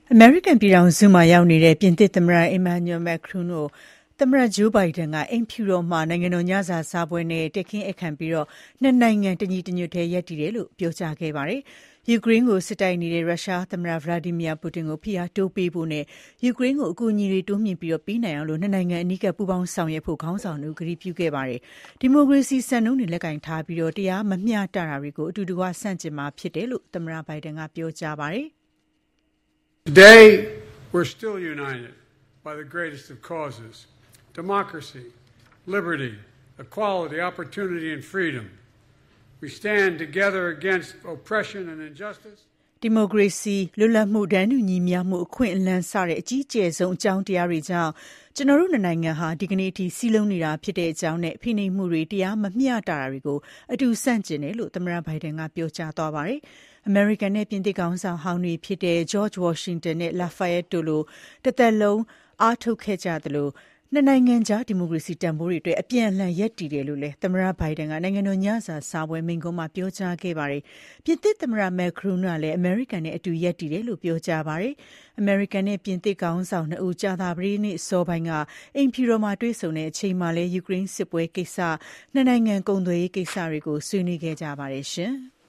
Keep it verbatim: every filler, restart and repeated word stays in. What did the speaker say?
အမေရိကန်ပြည်ထောင်စုမှာရောက်နေတဲ့ပြင်သစ်သမ္မတ Emmanuel Macron ကိုသမ္မတ Joe Biden ကအိမ်ဖြူတော်မှာနိုင်ငံတော်ညစာစားပွဲနဲ့တည်ခင်းဧည့်ခံပြီးနှစ်နိုင်ငံတညီတညွတ်တည်းရပ်တည်တယ်လို့ပြောကြားခဲ့ပါတယ်။ယူကရိန်းကိုစစ်တိုက်နေတဲ့ရုရှားသမ္မတ Vladimir Putin ကိုဖိအားတိုးပေးဖို့နဲ့ယူကရိန်းကိုအကူအညီတွေတိုးမြှင့်ပြီးပေးနိုင်အောင်နှစ်နိုင်ငံအနီးကပ်ပူးပေါင်းဆောင်ရွက်ဖို့ခေါင်းဆောင်တို့ကတိပြုခဲ့ပါတယ်။ဒီမိုကရေစီစံနှုန်းတွေလက်ကင်ထားပြီးတရားမမျှတတာတွေကိုအတူတကွဆန့်ကျင်မှာဖြစ်တယ်လို့သမ္မတ Biden ကပြောကြားပါတယ်။ Today we're still united by the greatest of causes: democracy, liberty, equality, opportunity, and freedom. We stand together against oppression and injustice. ဒီမိုကရေစီလွတ်လပ်မှုတန်းတူညီမျှမှုအခွင့်အလမ်းစတဲ့အကြီးကျယ်ဆုံးအကြောင်းတရားတွေကြောင့်ကျွန်တော်တို့နိုင်ငံဟာဒီကနေ့အထိစီးလုံးနေတာဖြစ်တဲ့အကြောင်းနဲ့ဖိနှိပ်မှုတွေတရားမမျှတတာတွေကိုအတူဆန့်ကျင်တယ်လို့သမ္မတ Biden ကပြောကြားသွားပါတယ်။ အမေရိကန်နဲ့ပြင်သစ်ကောင်ဆောင်ဟောင်းတွေဖြစ်တဲ့ George Washington နဲ့ Lafayette တို့လိုတစ်သက်လုံးအားထုတ်ခဲ့ကြသလိုနှစ်နိုင်ငံကြားဒီမိုကရေစီတန်ဖိုးတွေအတွက်အပြန်အလှန်ရပ်တည်တယ်လို့လည်းသမ္မတ Biden ကနိုင်ငံတော်ညစာစားပွဲမိန့်ခွန်းမှာပြောကြားခဲ့ပါတယ်။ပြင်သစ်သမ္မတ Macron ကလည်းအမေရိကန်နဲ့အတူရပ်တည်တယ်လို့ပြောကြားပါတယ်။အမေရိကန်နဲ့ပြင်သစ်ကောင်ဆောင်နှစ်ဦးကြာသပတေးနေ့စောပိုင်းကအိမ်ဖြူတော်မှာတွေ့ဆုံတဲ့အချိန်မှာလည်းယူကရိန်းစစ်ပွဲကိစ္စနှစ်နိုင်ငံကုန်သွယ်ရေးကိစ္စတွေကိုဆွေးနွေးခဲ့ကြပါတယ်ရှင်။